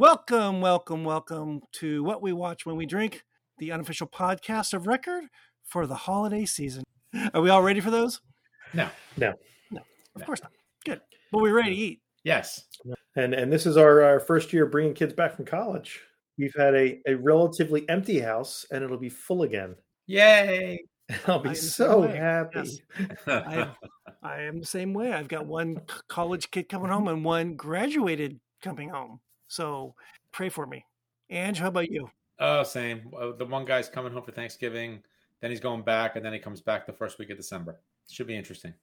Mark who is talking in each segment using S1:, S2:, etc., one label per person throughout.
S1: Welcome to What We Watch When We Drink, the unofficial podcast of record for the holiday season. Are we all ready for those?
S2: No,
S1: of course not. Good. But we're ready to eat.
S2: yes.
S3: And this is our first year bringing kids back from college. We've had a relatively empty house, and it'll be full again.
S2: Yay.
S3: I'll
S1: I
S3: be
S1: am the
S3: so
S1: same way.
S3: happy.
S1: Yes. I am the same way. I've got one college kid coming home and one graduated coming home. So pray for me. Ange, how about you?
S2: Oh, same. The one guy's coming home for Thanksgiving, then he's going back, and then he comes back the first week of December. Should be interesting.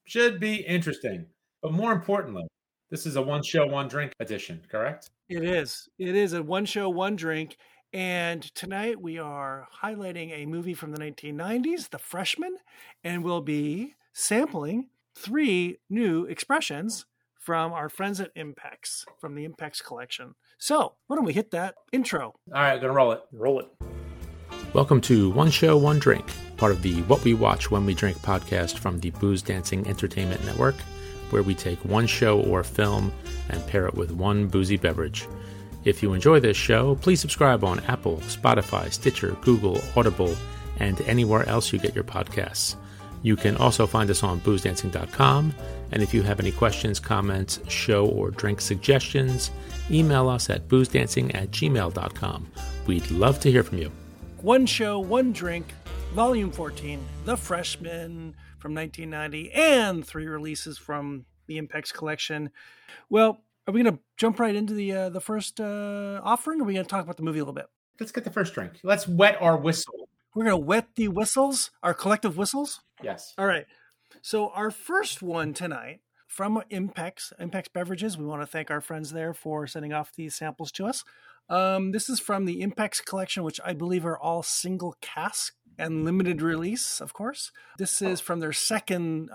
S2: But more importantly, this is a one show, one drink edition, correct?
S1: It is. It is a one show, one drink. And tonight we are highlighting a movie from the 1990s, The Freshman, and we'll be sampling 3 new expressions from our friends at Impex, from the Impex collection. So why don't we hit that intro?
S2: All right, gonna roll it.
S3: Roll it.
S4: Welcome to One Show, One Drink, part of the What We Watch When We Drink podcast from the Booze Dancing Entertainment Network, where we take one show or film and pair it with one boozy beverage. If you enjoy this show, please subscribe on Apple, Spotify, Stitcher, Google, Audible, and anywhere else you get your podcasts. You can also find us on boozdancing.com, and if you have any questions, comments, show or drink suggestions, email us at boozdancing@gmail.com. We'd love to hear from you.
S1: One show, one drink, volume 14, The Freshman from 1990, and 3 releases from the Impex collection. Well, are we going to jump right into the first offering, or are we going to talk about the movie a little bit?
S2: Let's get the first drink. Let's wet our whistle.
S1: We're going to wet the whistles, our collective whistles.
S2: Yes.
S1: All right. So our first one tonight from Impex Beverages. We want to thank our friends there for sending off these samples to us. This is from the Impex collection, which I believe are all single cask and limited release, of course. This is from their second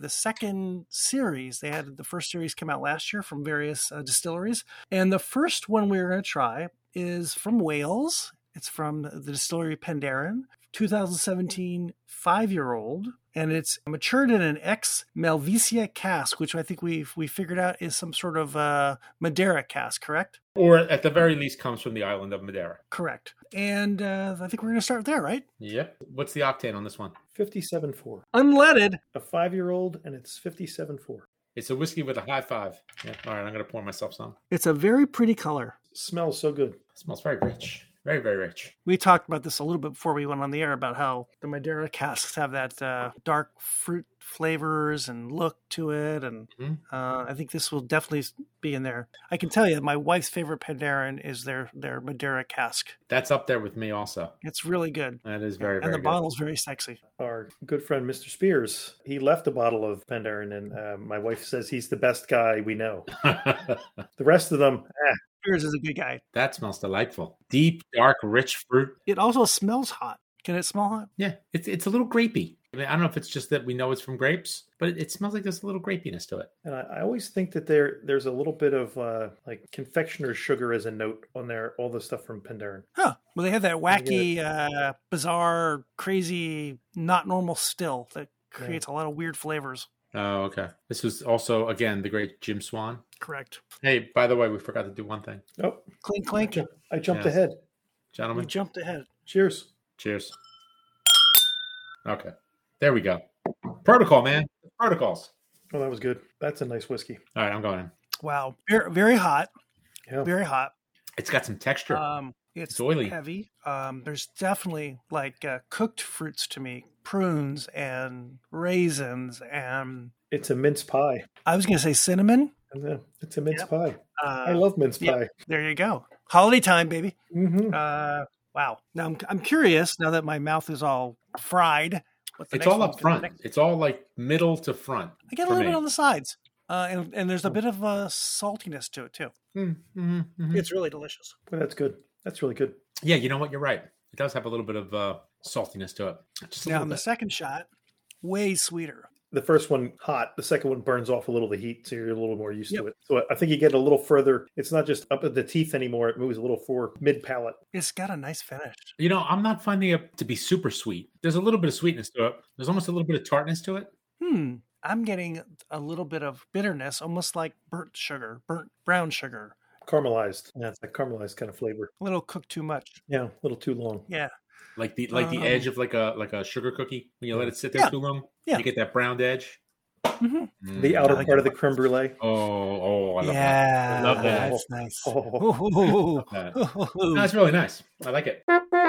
S1: series. They had the first series come out last year from various distilleries. And the first one we're going to try is from Wales. It's from the distillery Penderyn, 2017 5-year-old. And it's matured in an ex-Malvasia cask, which I think we figured out is some sort of Madeira cask, correct?
S2: Or at the very least comes from the island of Madeira.
S1: Correct. And I think we're going to start there, right?
S2: Yep. What's the octane on this one?
S3: 57.4.
S1: Unleaded.
S3: A 5-year-old, and it's 57.4.
S2: It's a whiskey with a high 5. Yeah. All right, I'm going to pour myself some.
S1: It's a very pretty color.
S3: Smells so good.
S2: It smells very rich. Very, very rich.
S1: We talked about this a little bit before we went on the air about how the Madeira casks have that dark fruit flavors and look to it. And I think this will definitely be in there. I can tell you my wife's favorite Penderyn is their Madeira cask.
S2: That's up there with me also.
S1: It's really good.
S2: That is very,
S1: and
S2: very
S1: the
S2: good.
S1: bottle's very sexy.
S3: Our good friend, Mr. Spears, he left a bottle of Penderyn, and my wife says he's the best guy we know. The rest of them,
S1: Spears is a good guy.
S2: That smells delightful. Deep, dark, rich fruit.
S1: It also smells hot. Can it smell hot?
S2: Yeah, it's a little grapey. I mean, I don't know if it's just that we know it's from grapes, but it smells like there's a little grapiness to it.
S3: And I always think that there's a little bit of like confectioner's sugar as a note on all the stuff from Penderyn.
S1: Huh. Well, they have that wacky, bizarre, crazy, not normal still that creates a lot of weird flavors.
S2: Oh, okay. This was also, again, the great Jim Swan.
S1: Correct.
S2: Hey, by the way, we forgot to do one thing.
S3: Oh,
S1: Clink, clink.
S3: I jumped
S2: Yes.
S3: ahead.
S1: We
S2: Gentlemen,
S1: jumped ahead.
S3: Cheers.
S2: cheers. Okay. There we go. Protocol, man. Protocols.
S3: Oh, that was good. That's a nice whiskey.
S2: All right, I'm going in.
S1: Wow. Very, very hot.
S3: Yeah.
S1: Very hot.
S2: It's got some texture.
S1: It's
S2: oily.
S1: heavy. There's definitely like cooked fruits to me, prunes and raisins, and
S3: It's a mince pie.
S1: I was going to say cinnamon.
S3: Yeah, it's a mince
S1: Yep.
S3: pie. I love mince pie.
S1: There you go. Holiday time, baby.
S3: Mm-hmm.
S1: Wow. Now I'm curious. Now that my mouth is all fried, what the
S2: It's
S1: next
S2: all
S1: one's
S2: up
S1: gonna
S2: front.
S1: be.
S2: It's all like middle to front.
S1: I get a
S2: for
S1: little
S2: me.
S1: bit on the sides, and there's a bit of saltiness to it too. It's really delicious.
S3: Well, that's good. That's really good.
S2: Yeah, you know what? You're right. It does have a little bit of saltiness to it. Just a
S1: Now
S2: little
S1: in the
S2: bit.
S1: second shot, way sweeter.
S3: The first one hot. The second one burns off a little of the heat, so you're a little more used to it. So I think you get a little further. It's not just up at the teeth anymore. It moves a little for mid palate.
S1: It's got a nice finish.
S2: You know, I'm not finding it to be super sweet. There's a little bit of sweetness to it. There's almost a little bit of tartness to it.
S1: I'm getting a little bit of bitterness, almost like burnt brown sugar.
S3: Caramelized. Yeah, it's a caramelized kind of flavor.
S1: A little cooked too much.
S3: Yeah, a little too long.
S1: Yeah.
S2: Like the edge of like a sugar cookie when you let it sit there too long.
S1: Yeah.
S2: You get that browned edge.
S1: Mm-hmm.
S3: The outer part of the creme brulee.
S2: Oh, I love that.
S1: Yeah,
S2: I love that.
S1: that's nice.
S3: Oh.
S2: No, it's really nice. I like it.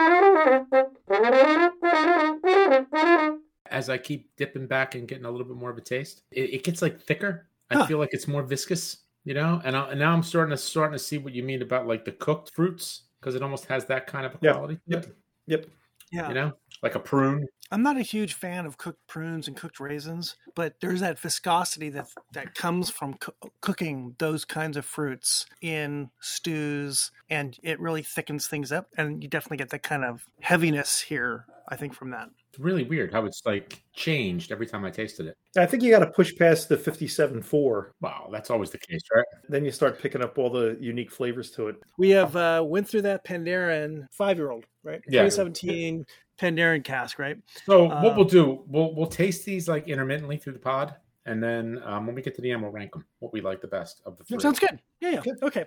S2: As I keep dipping back and getting a little bit more of a taste, it gets like thicker. I feel like it's more viscous, you know. And now I'm starting to see what you mean about like the cooked fruits, because it almost has that kind of a quality.
S3: Yep.
S1: Yeah.
S2: You know, like a prune.
S1: I'm not a huge fan of cooked prunes and cooked raisins, but there's that viscosity that comes from cooking those kinds of fruits in stews, and it really thickens things up. And you definitely get that kind of heaviness here, I think, from that.
S2: It's really weird how it's like changed every time I tasted it.
S3: I think you got to push past the 57.4.
S2: Wow, that's always the case, right?
S3: Then you start picking up all the unique flavors to it.
S1: We have went through that Pandaren 5-year-old, right?
S2: Yeah.
S1: 2017 Pandaren cask, right?
S2: So what we'll do, we'll taste these like intermittently through the pod, and then when we get to the end, we'll rank them, what we like the best of the three.
S1: That sounds good. Yeah. Okay.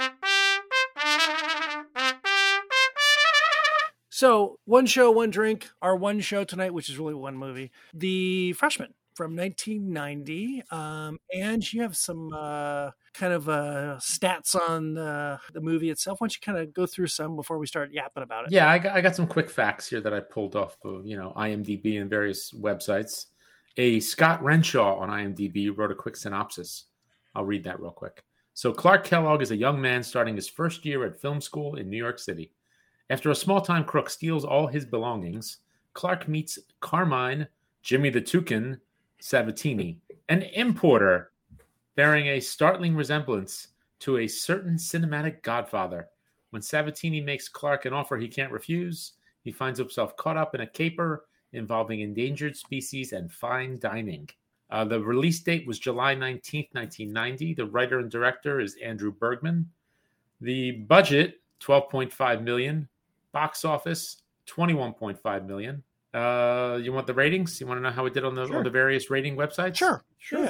S1: So, one show, one drink. Our one show tonight, which is really one movie, The Freshman from 1990. And you have some kind of stats on the movie itself. Why don't you kind of go through some before we start yapping about it?
S2: Yeah, I got some quick facts here that I pulled off of, IMDb and various websites. A Scott Renshaw on IMDb wrote a quick synopsis. I'll read that real quick. So Clark Kellogg is a young man starting his first year at film school in New York City. After a small-time crook steals all his belongings, Clark meets Carmine, Jimmy the Toucan, Sabatini, an importer bearing a startling resemblance to a certain cinematic godfather. When Sabatini makes Clark an offer he can't refuse, he finds himself caught up in a caper involving endangered species and fine dining. The release date was July 19th, 1990. The writer and director is Andrew Bergman. The budget, $12.5 million. Box office, $21.5 million. You want the ratings? You want to know how it did on the various rating websites?
S1: Sure. Yeah.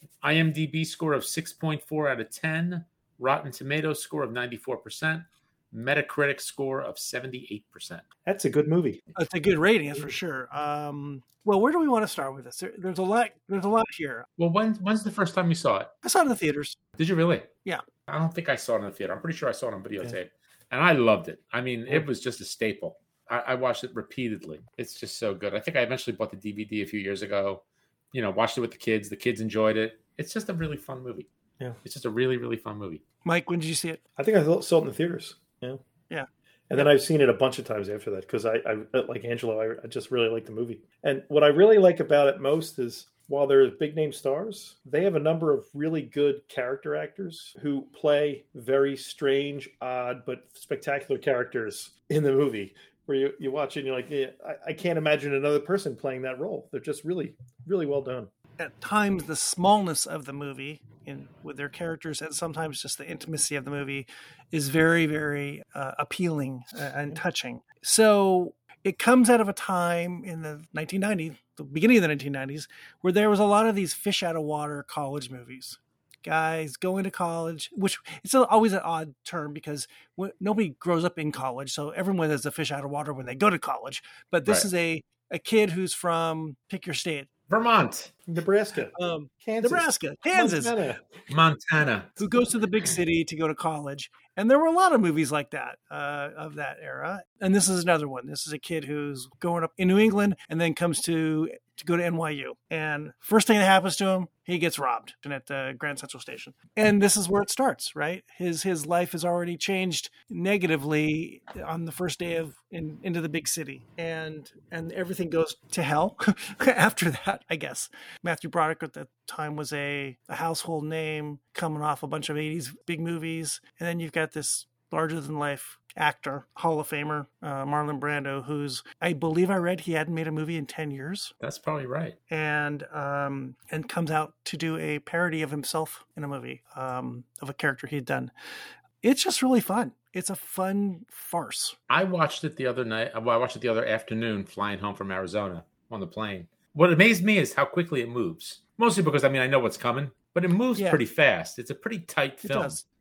S2: IMDb score of 6.4 out of 10. Rotten Tomatoes score of 94%. Metacritic score of 78%.
S3: That's a good movie.
S1: It's a good rating, that's for sure. Well, where do we want to start with this? There's a lot here.
S2: Well, when's the first time you saw it?
S1: I saw it in the theaters.
S2: Did you really?
S1: Yeah.
S2: I don't think I saw it in the theater. I'm pretty sure I saw it on videotape. Yeah. And I loved it. I mean, it was just a staple. I watched it repeatedly. It's just so good. I think I eventually bought the DVD a few years ago. Watched it with the kids. The kids enjoyed it. It's just a really fun movie.
S3: Yeah.
S2: It's just a really, really fun movie.
S1: Mike, when did you see it?
S3: I think I saw it in the theaters. Yeah.
S1: Yeah.
S3: And then I've seen it a bunch of times after that because I like Angelo, I just really like the movie. And what I really like about it most is while they're big name stars, they have a number of really good character actors who play very strange, odd, but spectacular characters in the movie where you watch it and you're like, yeah, I can't imagine another person playing that role. They're just really, really well done.
S1: At times, the smallness of the movie with their characters and sometimes just the intimacy of the movie is very, very appealing and touching. So it comes out of a time in the 1990s, the beginning of the 1990s, where there was a lot of these fish out of water college movies. Guys going to college, which it's always an odd term because nobody grows up in college. So everyone is a fish out of water when they go to college. But this is a kid who's from, pick your state.
S2: Vermont.
S3: Nebraska. Kansas.
S1: Nebraska. Kansas.
S2: Montana.
S1: Who goes to the big city to go to college. And there were a lot of movies like that of that era. And this is another one. This is a kid who's growing up in New England and then comes to go to NYU. And first thing that happens to him, he gets robbed at the Grand Central Station. And this is where it starts, right? His life has already changed negatively on the first day into the big city. And everything goes to hell after that, I guess. Matthew Broderick at the time was a household name coming off a bunch of 80s big movies. And then you've got this larger-than-life actor, Hall of Famer, Marlon Brando, who's, I believe I read he hadn't made a movie in 10 years.
S2: That's probably right.
S1: And comes out to do a parody of himself in a movie of a character he'd done. It's just really fun. It's a fun farce.
S2: I watched it the other night. Well, I watched it the other afternoon flying home from Arizona on the plane. What amazed me is how quickly it moves. Mostly because, I know what's coming, but it moves pretty fast. It's a pretty tight film.
S1: It does.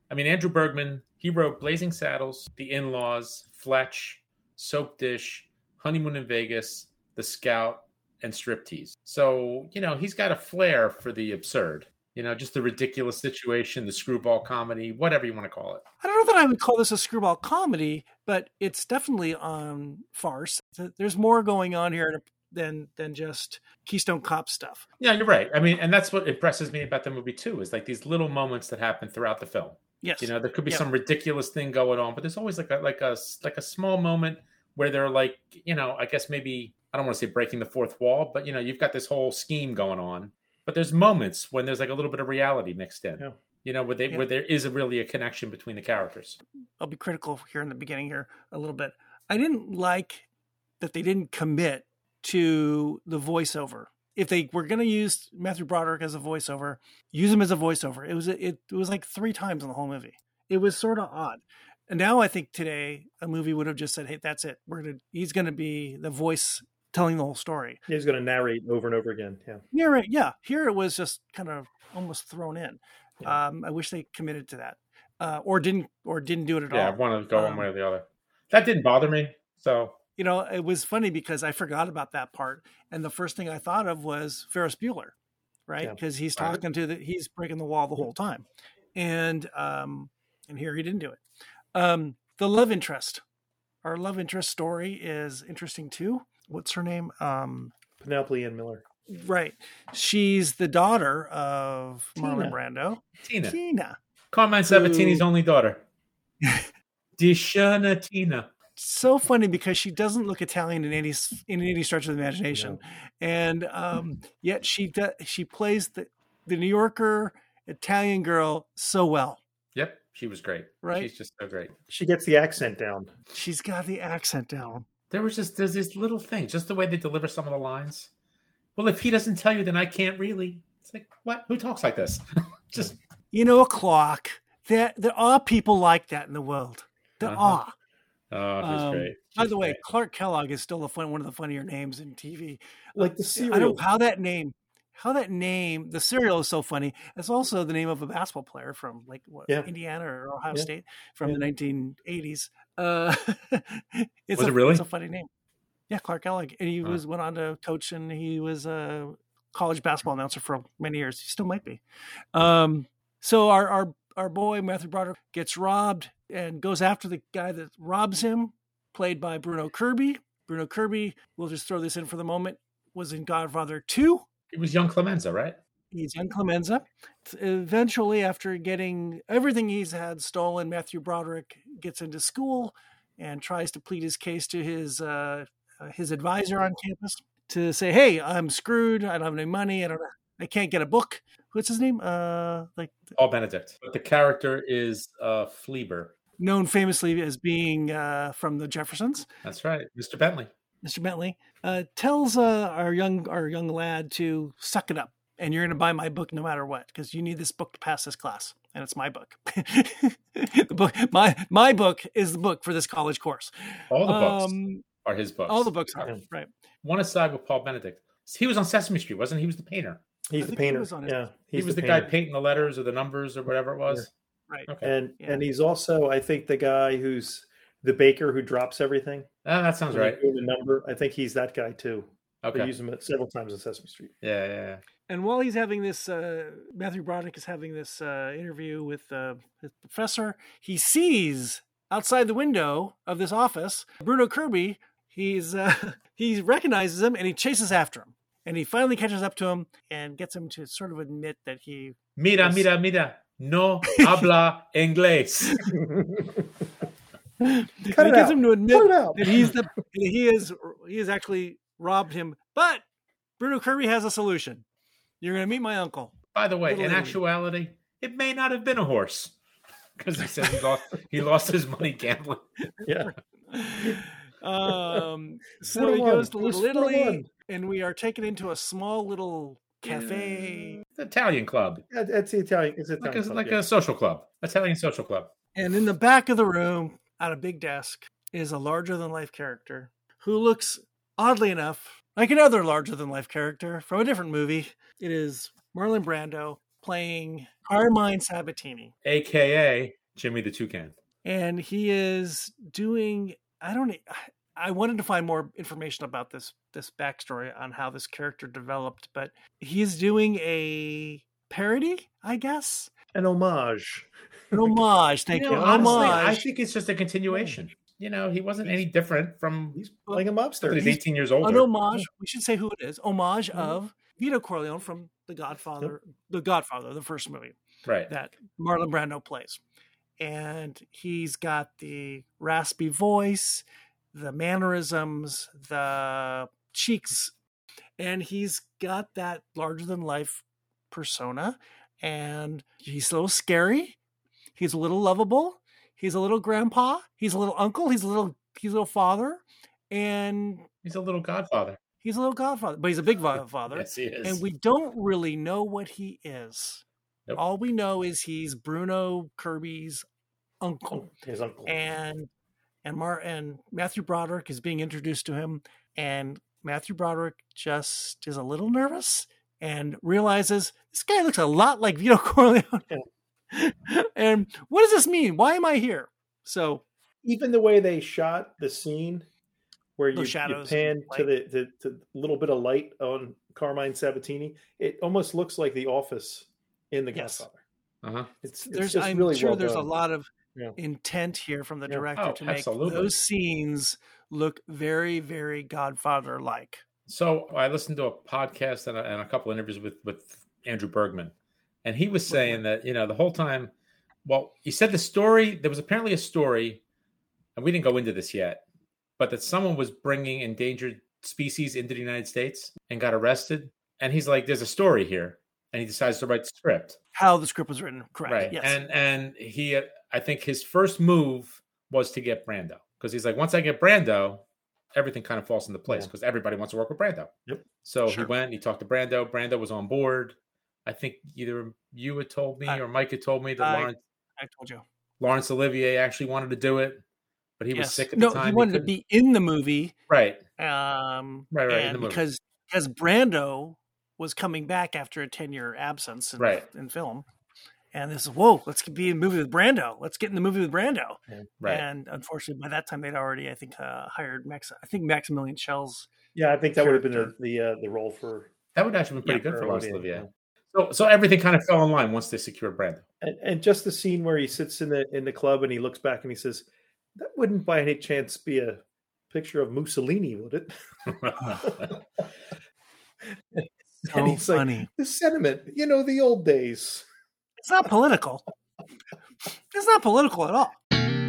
S2: I mean, Andrew Bergman, he wrote Blazing Saddles, The In-Laws, Fletch, Soap Dish, Honeymoon in Vegas, The Scout, and Striptease. So, he's got a flair for the absurd. Just the ridiculous situation, the screwball comedy, whatever you want to call it.
S1: I don't know that I would call this a screwball comedy, but it's definitely on farce. There's more going on here than just Keystone Cop stuff.
S2: Yeah, you're right. I mean, and that's what impresses me about the movie too, is like these little moments that happen throughout the film.
S1: Yes.
S2: There could be some ridiculous thing going on, but there's always like a small moment where they're like, I guess maybe, I don't want to say breaking the fourth wall, but you've got this whole scheme going on. But there's moments when there's like a little bit of reality mixed in, where there is really a connection between the characters.
S1: I'll be critical here in the beginning here a little bit. I didn't like that they didn't commit to the voiceover. If they were going to use Matthew Broderick as a voiceover, use him as a voiceover. It was like 3 times in the whole movie. It was sort of odd. And now I think today a movie would have just said, "Hey, that's it. He's going to be the voice telling the whole story.
S3: He's going to narrate over and over again."
S1: Narrate, yeah. Here it was just kind of almost thrown in.
S3: Yeah.
S1: I wish they committed to that, or didn't do it at all.
S2: Yeah, one to go one way or the other. That didn't bother me. So
S1: it was funny because I forgot about that part, and the first thing I thought of was Ferris Bueller, right? Because he's talking he's breaking the wall the whole time, and here he didn't do it. The love interest, our love interest story is interesting too. What's her name?
S3: Penelope Ann Miller.
S1: Right. She's the daughter of Marlon Brando. Tina.
S2: Carmine Sabatini's only daughter. Dishana Tina.
S1: So funny because she doesn't look Italian in any stretch of the imagination. No. And yet she plays the New Yorker Italian girl so well.
S2: Yep. She was great.
S1: Right.
S2: She's just so great.
S3: She gets the accent down.
S1: She's got the accent down.
S2: There's this little thing, just the way they deliver some of the lines. Well, if he doesn't tell you, then I can't really. It's like, what? Who talks like this? Just
S1: a clock. There are people like that in the world. There are.
S2: Oh, he's great.
S1: By the way, Clark Kellogg is still one of the funnier names in TV.
S3: Like the cereal.
S1: I don't know how that name, the cereal is so funny. It's also the name of a basketball player from Indiana or Ohio State from the 1980s.
S2: Was it really?
S1: It's a funny name. Yeah, Clark Kellogg. And he went on to coach, and he was a college basketball announcer for many years. He still might be. So our boy Matthew Broderick gets robbed and goes after the guy that robs him, played by Bruno Kirby. Bruno Kirby, we'll just throw this in for the moment, was in Godfather 2.
S2: It was young Clemenza, right?
S1: He's young Clemenza. Eventually, after getting everything he's had stolen, Matthew Broderick gets into school and tries to plead his case to his advisor on campus to say, "Hey, I'm screwed. I don't have any money. I can't get a book." What's his name?
S2: Paul Benedict. But the character is Fleabur,
S1: known famously as being from the Jeffersons.
S2: That's right, Mr. Bentley.
S1: Mr. Bentley tells our young lad to suck it up, and you're going to buy my book no matter what, because you need this book to pass this class, and it's my book. The book, my book is the book for this college course.
S2: All the books are his books.
S1: All the books are right.
S2: One aside with Paul Benedict. He was on Sesame Street, wasn't he? He was the painter.
S3: He's the painter.
S2: He was the guy painting the letters or the numbers or whatever it was.
S1: Right.
S2: Okay.
S3: And he's also, I think, the guy who's the baker who drops everything.
S2: That sounds right.
S3: The number. I think he's that guy too.
S2: Okay.
S3: They use him several times on Sesame Street.
S2: Yeah.
S1: And while he's having this, Matthew Broderick is having this interview with his professor. He sees outside the window of this office Bruno Kirby. He recognizes him and he chases after him. And he finally catches up to him and gets him to sort of admit that he...
S2: Mira. No habla inglés.
S1: He gets him to admit that he has actually robbed him. But Bruno Kirby has a solution. You're going to meet my uncle.
S2: By the way, in actuality, it may not have been a horse. Because he said he lost his money gambling.
S3: Yeah.
S1: So he goes to Little Italy, and we are taken into a small little cafe.
S2: Italian club.
S3: It's the Italian. It's
S2: like a social club. Italian social club.
S1: And in the back of the room, at a big desk, is a larger-than-life character who looks, oddly enough, like another larger-than-life character from a different movie. It is Marlon Brando playing Carmine Sabatini.
S2: A.K.A. Jimmy the Toucan.
S1: And he is doing, I wanted to find more information about this backstory on how this character developed, but he's doing a parody, I guess.
S3: An homage.
S1: An homage, thank you.
S2: Honestly,
S1: homage.
S2: I think it's just a continuation. You know, he wasn't any different from.
S3: He's playing a mobster.
S2: He's 18 years older.
S1: An homage. We should say who it is. Homage of Vito Corleone from The Godfather. The Godfather, the first movie,
S2: right?
S1: That Marlon Brando plays, and he's got the raspy voice, the mannerisms, the cheeks, and he's got that larger than life persona, and he's a little scary. He's a little lovable. He's a little grandpa. He's a little uncle. He's a little father, and
S2: he's a little godfather.
S1: He's a little godfather, but he's a big father.
S2: Yes, he is.
S1: And we don't really know what he is.
S2: Nope.
S1: All we know is he's Bruno Kirby's uncle.
S3: His uncle.
S1: And Matthew Broderick is being introduced to him, and Matthew Broderick just is a little nervous and realizes this guy looks a lot like Vito Corleone. Yeah. And what does this mean? Why am I here? So
S3: even the way they shot the scene where you pan to the little bit of light on Carmine Sabatini, it almost looks like The Office in The Godfather.
S2: Uh-huh.
S1: I'm really sure there's a lot of intent here from the director to make those scenes look very, very Godfather-like.
S2: So I listened to a podcast and a couple interviews with Andrew Bergman, and he was saying that, you know, the whole time, well, he said the story, there was apparently a story, and we didn't go into this yet, but that someone was bringing endangered species into the United States and got arrested. And he's like, there's a story here. And he decides to write the script.
S1: How the script was written, correct.
S2: Right.
S1: Yes.
S2: And he, I think his first move was to get Brando. Because he's like, once I get Brando, everything kind of falls into place because everybody wants to work with Brando.
S3: Yep.
S2: So he went and he talked to Brando. Brando was on board. I think either you had told me or Mike had told me that
S1: I told you.
S2: Laurence Olivier actually wanted to do it, but he was sick at the time.
S1: No, he wanted to be in the movie.
S2: Right.
S1: Right,
S2: in the movie.
S1: Because Brando was coming back after a 10-year absence in film. And this is, let's be in a movie with Brando. Let's get in the movie with Brando.
S2: Right.
S1: And unfortunately, by that time, they'd already, I think, hired Maximilian Schell's.
S3: Yeah, I think that would have been the role for.
S2: That would actually be pretty good for Laurence Olivier. So everything kind of fell in line once they secured Brando.
S3: And just the scene where he sits in the club and he looks back and he says, "That wouldn't by any chance be a picture of Mussolini, would it?" And he's funny. Like, the sentiment, the old days.
S1: It's not political. It's not political at all.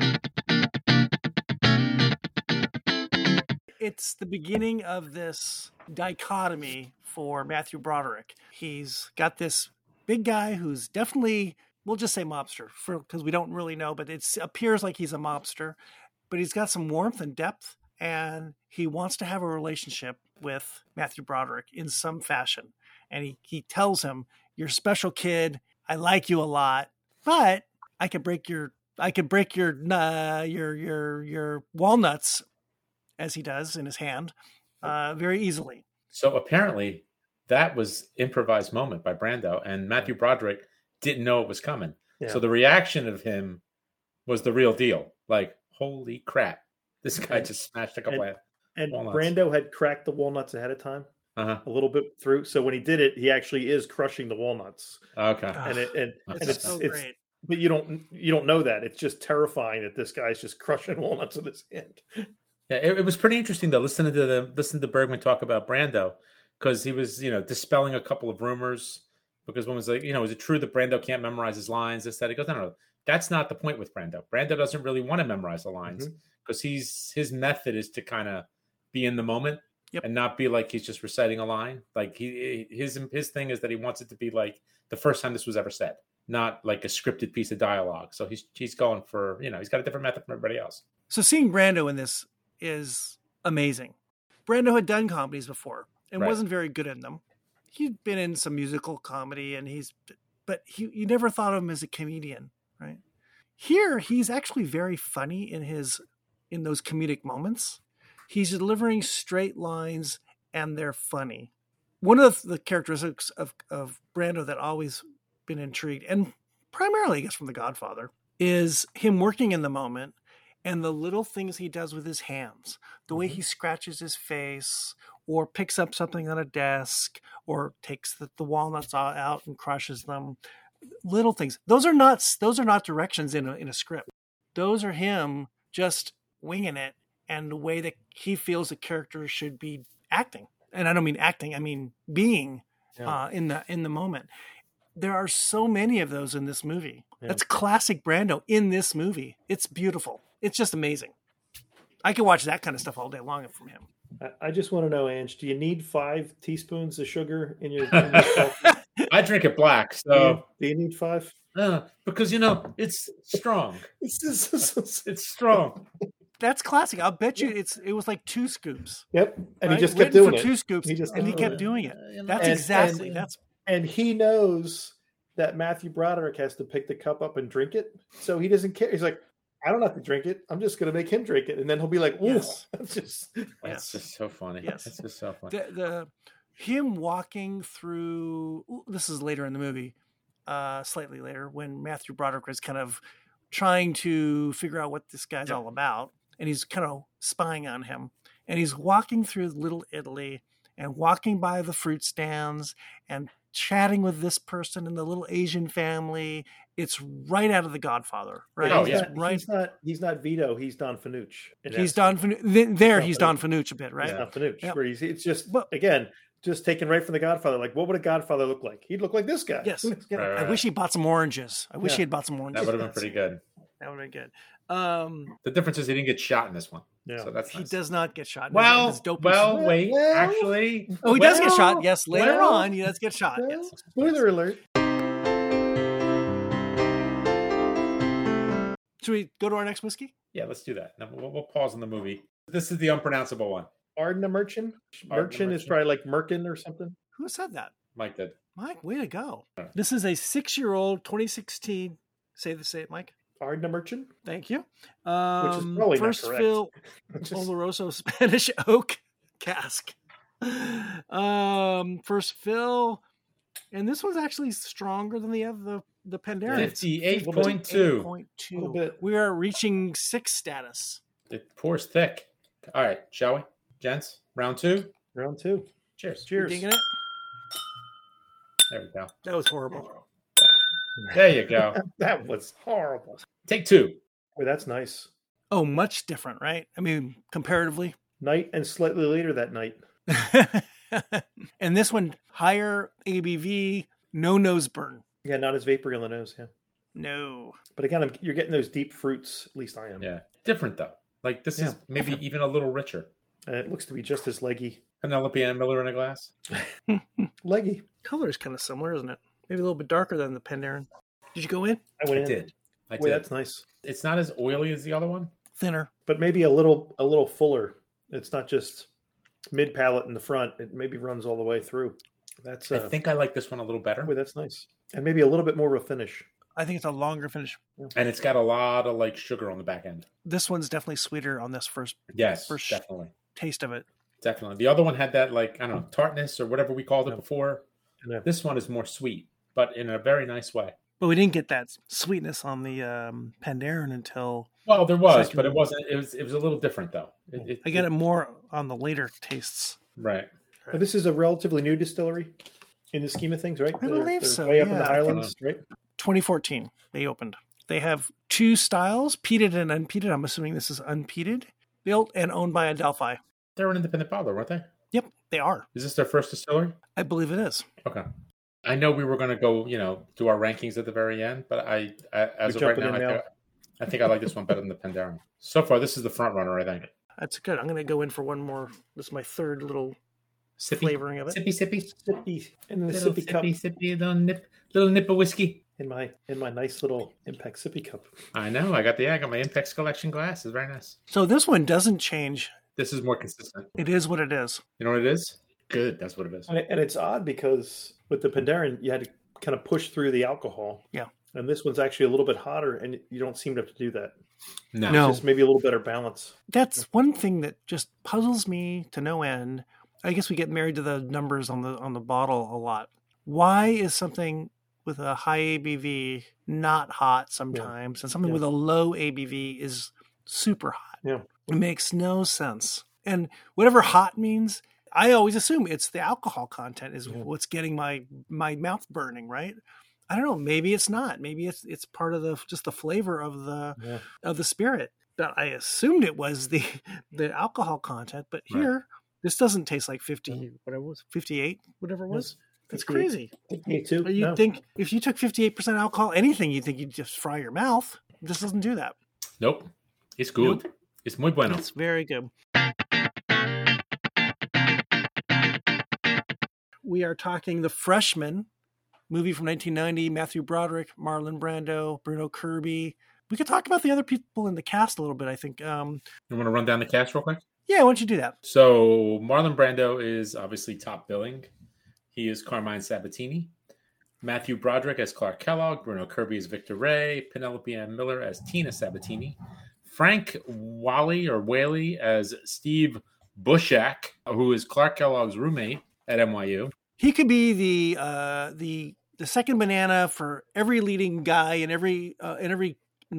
S1: It's the beginning of this dichotomy for Matthew Broderick. He's got this big guy who's definitely, we'll just say mobster, because we don't really know, but it appears like he's a mobster. But he's got some warmth and depth, and he wants to have a relationship with Matthew Broderick in some fashion. And he tells him, "You're a special kid. I like you a lot, but I could break your walnuts," as he does in his hand, very easily.
S2: So apparently that was improvised moment by Brando, and Matthew Broderick didn't know it was coming. Yeah. So the reaction of him was the real deal. Like, holy crap, this guy just smashed a couple
S3: and
S2: walnuts.
S3: Brando had cracked the walnuts ahead of time. A little bit through, so when he did it, he actually is crushing the walnuts.
S2: Okay,
S3: and it's
S1: so great.
S3: But you don't know that. It's just terrifying that this guy's just crushing walnuts with his hand.
S2: Yeah, it was pretty interesting though. Listening to Bergman talk about Brando, because he was dispelling a couple of rumors. Because one was like, is it true that Brando can't memorize his lines? This, that. He goes, no, that's not the point with Brando. Brando doesn't really want to memorize the lines because his method is to kind of be in the moment. Yep. And not be like he's just reciting a line. Like his thing is that he wants it to be like the first time this was ever said, not like a scripted piece of dialogue. So he's going for, he's got a different method from everybody else.
S1: So seeing Brando in this is amazing. Brando had done comedies before and wasn't very good in them. He'd been in some musical comedy but you never thought of him as a comedian, right? Here, he's actually very funny in those comedic moments. He's delivering straight lines, and they're funny. One of the characteristics of Brando that always been intrigued, and primarily, I guess, from The Godfather, is him working in the moment and the little things he does with his hands, the way he scratches his face or picks up something on a desk or takes the walnuts out and crushes them. Little things. Those are not directions in a script. Those are him just winging it and the way that he feels the character should be acting. And I don't mean acting, I mean being in the moment. There are so many of those in this movie. Yeah. That's classic Brando in this movie. It's beautiful. It's just amazing. I can watch that kind of stuff all day long from him.
S3: I just want to know, Ange, do you need 5 teaspoons of sugar in your coffee?
S2: I drink it black, so
S3: do you need 5?
S2: Because it's strong. It's strong.
S1: That's classic. I'll bet you it was like 2 scoops.
S3: Yep, and
S1: right?
S3: he just kept doing it.
S1: 2 scoops, he kept doing it. That's
S3: and he knows that Matthew Broderick has to pick the cup up and drink it, so he doesn't care. He's like, I don't have to drink it. I'm just going to make him drink it, and then he'll be like, "Ooh,
S1: yes.
S2: That's just so funny."
S1: Yes,
S2: it's just so funny.
S1: Him walking through. This is later in the movie, slightly later, when Matthew Broderick is kind of trying to figure out what this guy's all about, and he's kind of spying on him, and he's walking through Little Italy and walking by the fruit stands and chatting with this person in the little Asian family. It's right out of The Godfather, right?
S2: Oh, yeah.
S3: He's not Vito. He's Don Fanucci.
S1: He's Don Fanucci. He's Don Fanucci a bit, right?
S3: He's Don Fanucci. Yep. Where it's just, again, just taken right from The Godfather. Like, what would a Godfather look like? He'd look like this guy.
S1: Yes.
S3: Right.
S1: I wish he bought some oranges. He had bought some oranges.
S2: That would have been pretty good.
S1: That would have been good.
S2: The difference is he didn't get shot in this one.
S3: Yeah.
S2: So that's nice.
S1: He does not get shot.
S2: Wait, actually.
S1: Oh, he does get shot. Yes, later on, he does get shot. Yes.
S3: Spoiler alert.
S1: Should we go to our next whiskey?
S2: Yeah, let's do that. Now, we'll pause on the movie. This is the unpronounceable one.
S3: Ardna Merchant? Merchant is probably like Merkin or something.
S1: Who said that?
S2: Mike did.
S1: Mike, way to go. This is a 6-year-old 2016. Say it, Mike.
S3: Ardna Merchant?
S1: Thank you.
S3: Which is probably
S1: first
S3: not
S1: fill Oloroso Spanish oak cask. First fill. And this one's actually stronger than the Penderyn.
S2: 58.2.
S1: We are reaching 6 status.
S2: It pours thick. All right, shall we? Gents, round 2?
S3: Round 2.
S2: Cheers.
S1: Cheers. Digging it?
S2: There we go.
S1: That was horrible.
S2: There you go.
S3: That was horrible.
S2: Take 2.
S3: Boy, that's nice.
S1: Oh, much different, right? I mean, comparatively.
S3: Night and slightly later that night.
S1: And this one, higher ABV, no nose burn.
S3: Yeah, not as vapory on the nose, yeah.
S1: No.
S3: But again, you're getting those deep fruits, at least I am.
S2: Yeah. Different, though. Like, this is maybe even a little richer.
S3: And it looks to be just as leggy.
S2: Penelope Ann Miller in a glass.
S3: Leggy.
S1: Color is kind of similar, isn't it? Maybe a little bit darker than the Penderyn. Did you go in?
S3: I went in.
S2: Did. I
S3: did.
S2: did.
S3: That's nice.
S2: It's not as oily as the other one.
S1: Thinner.
S3: But maybe a little fuller. It's not just mid palate in the front. It maybe runs all the way through. That's.
S2: I think I like this one a little better.
S3: Boy, that's nice. And maybe a little bit more of a finish.
S1: I think it's a longer finish.
S2: And it's got a lot of like sugar on the back end.
S1: This one's definitely sweeter on this first.
S2: Yes,
S1: first
S2: definitely.
S1: Taste of it.
S2: Definitely. The other one had that like, I don't know, tartness or whatever we called it before.
S3: Yeah.
S2: This one is more sweet, but in a very nice way.
S1: But we didn't get that sweetness on the Penderyn until.
S2: Well, there was, but it wasn't. It was a little different though.
S1: I get it more on the later tastes.
S2: Right.
S3: But this is a relatively new distillery in the scheme of things, right?
S1: I believe so.
S3: Way up in the Highlands, right?
S1: 2014, they opened. They have 2 styles, peated and unpeated. I'm assuming this is unpeated. Built and owned by Adelphi.
S2: They're an independent bottler, weren't they?
S1: Yep, they are.
S2: Is this their first distillery?
S1: I believe it is.
S2: Okay. I know we were going to go, do our rankings at the very end, but I as of right now, I think I like this one better than the Penderyn. So far, this is the front runner, I think.
S1: That's good. I'm going to go in for one more. This is my third little flavoring of it.
S2: Sippy.
S3: In the
S2: little
S3: sippy cup.
S2: Sippy, little nip of whiskey.
S3: In my nice little Impex sippy cup.
S2: I know. I got my Impex collection glass. It's very nice.
S1: So this one doesn't change.
S2: This is more consistent.
S1: It is what it is.
S2: You know what it is? Good. That's what it is.
S3: And it's odd because with the Penderyn, you had to kind of push through the alcohol.
S1: Yeah.
S3: And this one's actually a little bit hotter, and you don't seem to have to do that.
S2: No.
S3: It's just maybe a little better balance.
S1: That's one thing that just puzzles me to no end. I guess we get married to the numbers on the bottle a lot. Why is something with a high ABV not hot sometimes, and something with a low ABV is super hot.
S3: Yeah.
S1: It makes no sense. And whatever hot means, I always assume it's the alcohol content is what's getting my mouth burning, right? I don't know. Maybe it's not. Maybe it's part of the flavor of the spirit. But I assumed it was the alcohol content. But here, this doesn't taste like 50, whatever it was, 58, whatever it was. That's crazy.
S3: Me too.
S1: You'd think if you took 58% alcohol, anything, you'd think you'd just fry your mouth. This doesn't do that.
S2: Nope. It's good. Nope. It's muy bueno.
S1: It's very good. We are talking The Freshman, movie from 1990, Matthew Broderick, Marlon Brando, Bruno Kirby. We could talk about the other people in the cast a little bit, I think.
S2: You want to run down the cast real quick?
S1: Yeah, why don't you do that?
S2: So Marlon Brando is obviously top billing. He is Carmine Sabatini. Matthew Broderick as Clark Kellogg. Bruno Kirby as Victor Ray. Penelope Ann Miller as Tina Sabatini. Frank Whaley as Steve Bushak, who is Clark Kellogg's roommate at NYU.
S1: He could be the second banana for every leading guy in every 90s,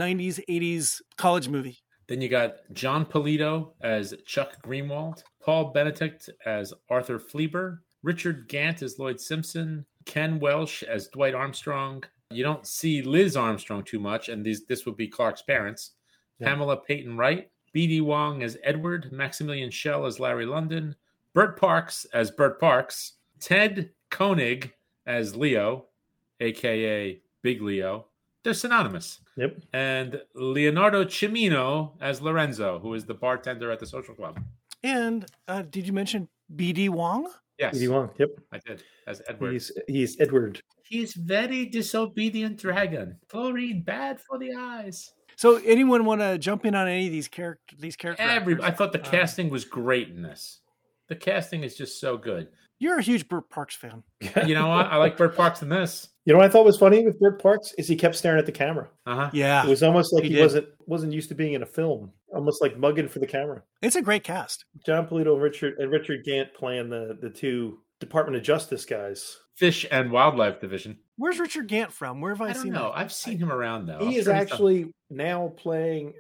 S1: 80s college movie.
S2: Then you got John Polito as Chuck Greenwald, Paul Benedict as Arthur Fleeber, Richard Gant as Lloyd Simpson, Ken Welsh as Dwight Armstrong. You don't see Liz Armstrong too much, and this would be Clark's parents. Yeah. Pamela Peyton Wright, B.D. Wong as Edward, Maximilian Schell as Larry London, Burt Parks as Burt Parks, Ted Koenig as Leo, a.k.a. Big Leo. They're synonymous.
S3: Yep.
S2: And Leonardo Cimino as Lorenzo, who is the bartender at the social club.
S1: And did you mention B.D. Wong?
S2: Yes.
S3: B.D. Wong, yep.
S2: I did, as Edward.
S3: He's Edward.
S2: He's very disobedient dragon. Chlorine bad for the eyes.
S1: So anyone want to jump in on any of these characters?
S2: I thought the casting was great in this. The casting is just so good.
S1: You're a huge Burt Parks fan.
S2: You know what? I like Burt Parks in this.
S3: You know what I thought was funny with Burt Parks is he kept staring at the camera.
S2: Uh-huh.
S1: Yeah.
S3: It was almost like he wasn't used to being in a film. Almost like mugging for the camera.
S1: It's a great cast.
S3: John Polito and Richard Gant playing the two Department of Justice guys.
S2: Fish and Wildlife Division.
S1: Where's Richard Gant from? Where have I seen him?
S2: I've seen him around though.
S3: He is actually now playing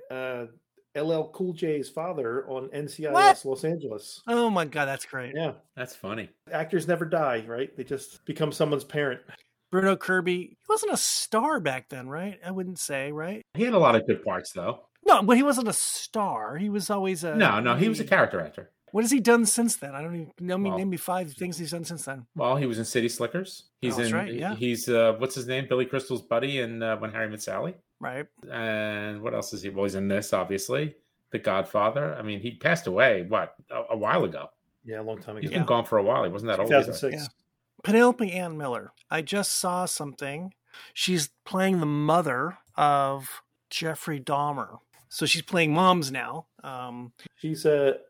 S3: LL Cool J's father on NCIS Los Angeles.
S1: Oh my God, that's great.
S3: Yeah.
S2: That's funny.
S3: Actors never die, right? They just become someone's parent.
S1: Bruno Kirby, he wasn't a star back then, right? I wouldn't say, right?
S2: He had a lot of good parts though.
S1: No, but he wasn't a star. He was always a...
S2: No, he was a character actor.
S1: What has he done since then? I don't even know. Name me 5 things he's done since then.
S2: Well, he was in City Slickers. He's
S1: right, yeah.
S2: He's what's his name? Billy Crystal's buddy in When Harry Met Sally.
S1: Right.
S2: And what else is he? Well, he's in this, obviously. The Godfather. I mean, he passed away, a while ago.
S3: Yeah, a long time ago.
S2: He's been gone for a while. He wasn't that old.
S3: 2006.
S1: Yeah. Penelope Ann Miller. I just saw something. She's playing the mother of Jeffrey Dahmer. So she's playing moms now.
S3: She's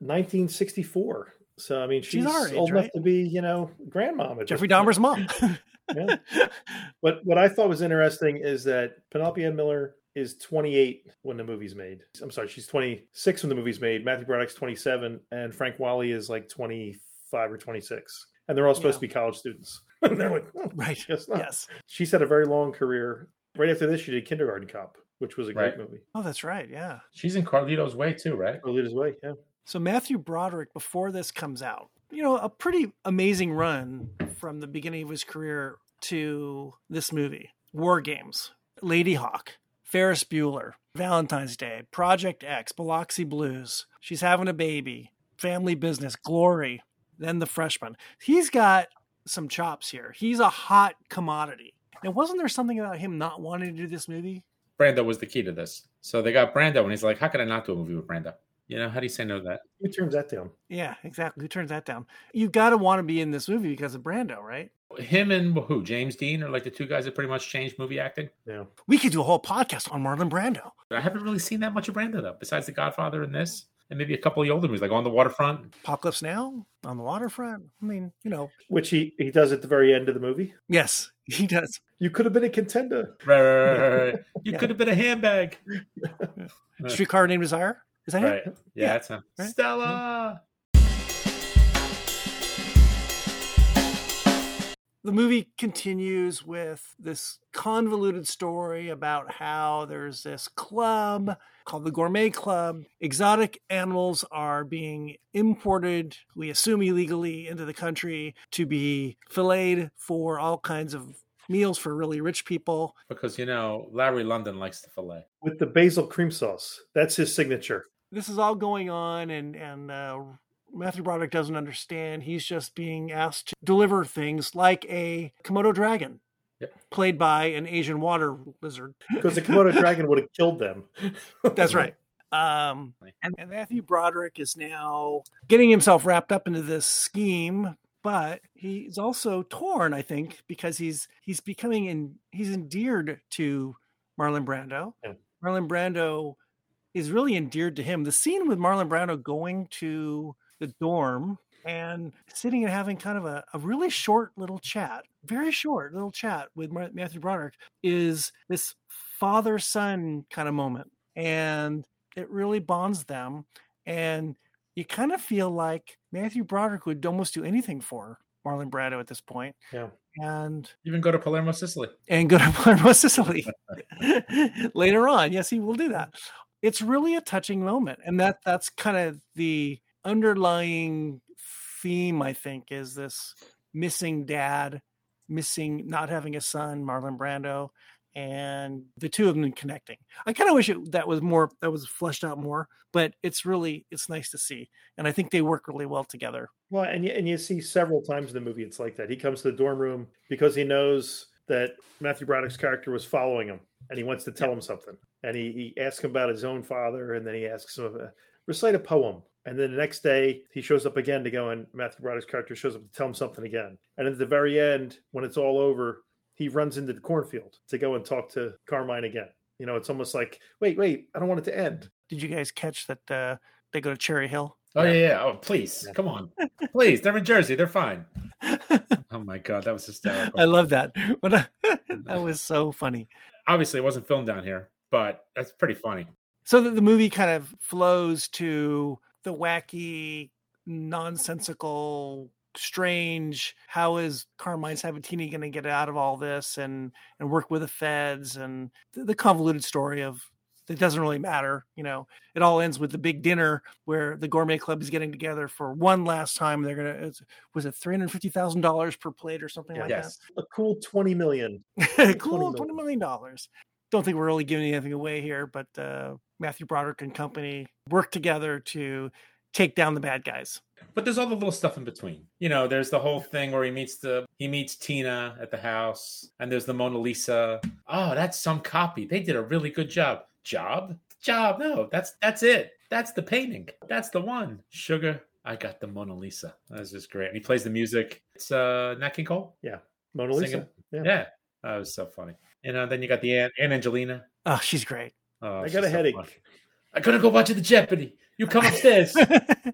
S3: 1964. So, I mean, she's
S1: our age,
S3: old
S1: right?
S3: enough to be, grandmom.
S1: Jeffrey Dahmer's mom.
S3: Yeah. But what I thought was interesting is that Penelope Ann Miller is 28 when the movie's made. I'm sorry, she's 26 when the movie's made. Matthew Broderick's 27, and Frank Whaley is like 25 or 26. And they're all supposed to be college students. And they're like,
S1: right.
S3: Guess not.
S1: Yes.
S3: She's had a very long career. Right after this, she did Kindergarten Cop, which was a great movie.
S1: Oh, that's right. Yeah.
S2: She's in Carlito's Way too, right?
S3: Carlito's Way, yeah.
S1: So Matthew Broderick, before this comes out, a pretty amazing run from the beginning of his career to this movie. War Games, Lady Hawk, Ferris Bueller, Valentine's Day, Project X, Biloxi Blues, She's Having a Baby, Family Business, Glory, then The Freshman. He's got some chops here. He's a hot commodity. And wasn't there something about him not wanting to do this movie?
S2: Brando was the key to this. So they got Brando, and he's like, how can I not do a movie with Brando? How do you say no to that?
S3: Who turns that down?
S1: Yeah, exactly. Who turns that down? You got to want to be in this movie because of Brando, right?
S2: Him and who? James Dean are like the two guys that pretty much changed movie acting.
S3: Yeah.
S1: We could do a whole podcast on Marlon Brando.
S2: I haven't really seen that much of Brando, though, besides The Godfather and this, and maybe a couple of the older movies, like On the Waterfront.
S1: Apocalypse Now, On the Waterfront. I mean,
S3: Which he does at the very end of the movie.
S1: Yes, he does.
S3: You could have been a contender.
S2: Right. You could have been a handbag.
S1: Streetcar Named Desire? Is that
S2: right?
S1: it?
S2: Yeah, that's him.
S1: Right?
S2: Stella!
S1: the movie continues with this convoluted story about how there's this club called the Gourmet Club. Exotic animals are being imported, we assume illegally, into the country to be filleted for all kinds of meals for really rich people.
S2: Because, Larry London likes the filet.
S3: With the basil cream sauce. That's his signature.
S1: This is all going on, and Matthew Broderick doesn't understand. He's just being asked to deliver things like a Komodo dragon, played by an Asian water lizard.
S3: Because the Komodo dragon would have killed them.
S1: That's right. And Matthew Broderick is now getting himself wrapped up into this scheme, but he's also torn, I think, because he's endeared to Marlon Brando. Yeah. Marlon Brando is really endeared to him. The scene with Marlon Brando going to the dorm and sitting and having kind of a really short little chat, very short little chat with Matthew Broderick, is this father-son kind of moment. And it really bonds them. And you kind of feel like Matthew Broderick would almost do anything for Marlon Brando at this point.
S3: Yeah.
S1: And
S2: even go to Palermo, Sicily.
S1: Later on. Yes, he will do that. It's really a touching moment. And that's kind of the underlying theme, I think, is this missing dad, not having a son, Marlon Brando, and the two of them connecting. I kind of wish that was fleshed out more, but it's nice to see. And I think they work really well together.
S3: Well, and you see several times in the movie, it's like that. He comes to the dorm room because he knows that Matthew Broderick's character was following him and he wants to tell him something. And he asks him about his own father, and then he asks him, recite a poem. And then the next day, he shows up again to go, and Matthew Broderick's character shows up to tell him something again. And at the very end, when it's all over, he runs into the cornfield to go and talk to Carmine again. It's almost like, wait, I don't want it to end.
S1: Did you guys catch that they go to Cherry Hill?
S2: Oh, yeah. Oh, please. Come on. Please. They're in Jersey. They're fine. Oh, my God. That was hysterical.
S1: I love that. That was so funny.
S2: Obviously, it wasn't filmed down here, but that's pretty funny.
S1: So the movie kind of flows to the wacky, nonsensical, strange, how is Carmine Sabatini going to get out of all this and work with the feds, and the convoluted story of it doesn't really matter. It all ends with the big dinner where the Gourmet Club is getting together for one last time. They're was it $350,000 per plate or something like that?
S3: A cool $20 million.
S1: Cool $20 million. Don't think we're really giving anything away here, but Matthew Broderick and company work together to take down the bad guys.
S2: But there's all the little stuff in between. There's the whole thing where he meets Tina at the house, and there's the Mona Lisa. Oh, that's some copy. They did a really good job. Job? No, that's it. That's the painting. That's the one. Sugar, I got the Mona Lisa. That's just great. And he plays the music. It's Nat King Cole.
S3: Yeah, Mona Lisa.
S2: Yeah. That was so funny. Then you got the Aunt Angelina.
S1: Oh, she's great.
S3: I got a headache.
S2: Funny. I couldn't go watch the Jeopardy. You come upstairs. Funny.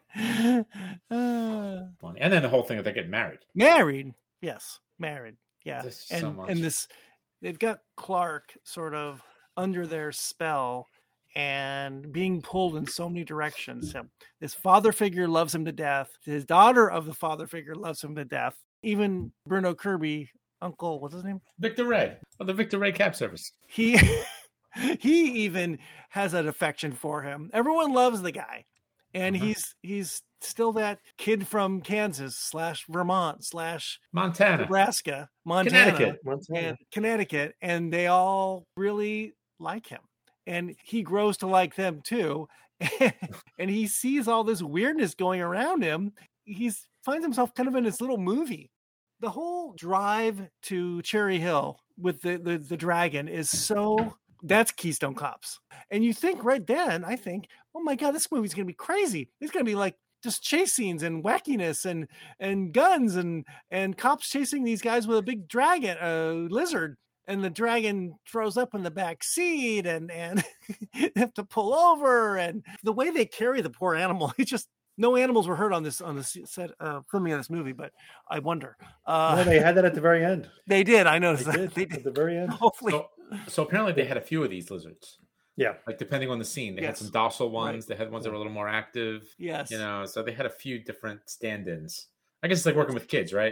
S2: And then the whole thing that they get married.
S1: Yes, married. Yeah,
S2: so much.
S1: And this, they've got Clark sort of under their spell and being pulled in so many directions. So his father figure loves him to death. His daughter of the father figure loves him to death. Even Bruno Kirby, uncle, what's his name?
S2: Victor Ray of the Victor Ray Cab Service.
S1: He even has an affection for him. Everyone loves the guy. And he's still that kid from Kansas / Vermont /
S2: Montana,
S1: Nebraska, Connecticut. And they all really like him. And he grows to like them too. And he sees all this weirdness going around him. He finds himself kind of in this little movie. The whole drive to Cherry Hill with the dragon is that's Keystone Cops. And you think right then, I think, oh my God, this movie's going to be crazy. It's going to be like just chase scenes and wackiness and guns and cops chasing these guys with a big dragon, lizard. And the dragon throws up in the back seat and they have to pull over. And the way they carry the poor animal, no animals were hurt on the set filming of this movie, but I wonder.
S3: No, they had that at the very end.
S1: They did. I noticed that.
S3: They did at the very end.
S1: Hopefully.
S2: So apparently they had a few of these lizards.
S3: Yeah.
S2: Like depending on the scene. They had some docile ones. Right. They had ones that were a little more active.
S1: Yes.
S2: So they had a few different stand-ins. I guess it's like working with kids, right?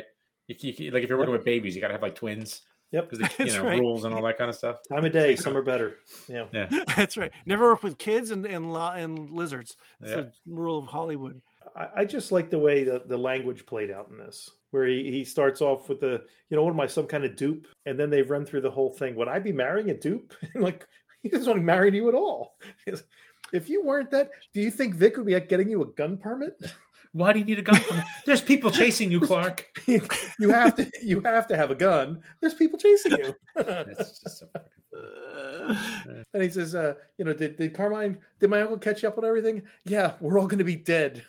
S2: Like if you're working with babies, you got to have like twins.
S3: Yep.
S2: Because
S1: That's right.
S2: rules and all that kind of stuff.
S3: Time of day, some are better. Yeah.
S2: Yeah.
S1: That's right. Never work with kids and lizards. It's
S2: Yeah.
S1: the rule of Hollywood.
S3: I just like the way the language played out in this, where he starts off with what am I, some kind of dupe? And then they run through the whole thing. Would I be marrying a dupe? Like, he doesn't want to marry you at all. If you weren't that, do you think Vic would be getting you a gun permit?
S2: Why do you need a gun? There's people chasing you, Clark.
S3: You have to have a gun. There's people chasing you.
S2: That's just so
S3: And he says, did Carmine, did my uncle catch you up on everything? Yeah, we're all going to be dead.